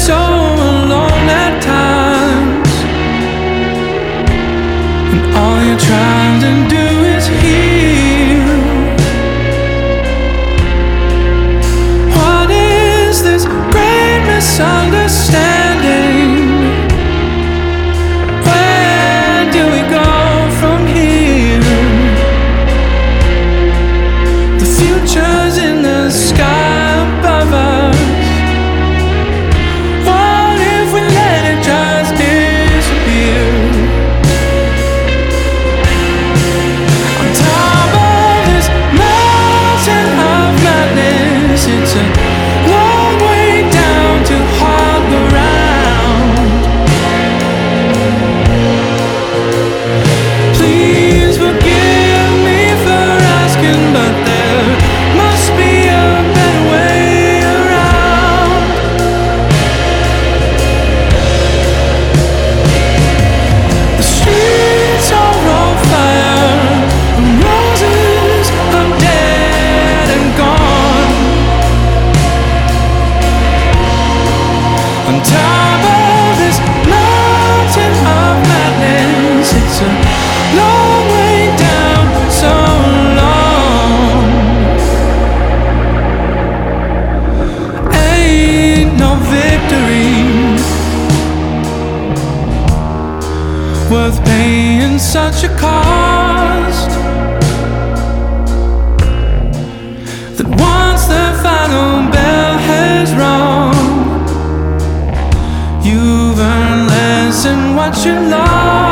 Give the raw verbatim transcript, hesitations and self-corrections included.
so alone at times, and all you're trying to do is heal. What is this great misunderstanding? Where do we go from here? The future's in the sky above us. What if we let it just disappear? On top of this mountain of madness, it's a long way down to hog around. Please forgive me for asking, but there must be a better way around. The streets are on fire, the roses are dead and gone. On top of this mountain of madness, it's a long way down, so long. Ain't no victory worth paying such a cost, that once the final bell has rung, you've earned less than what you lost.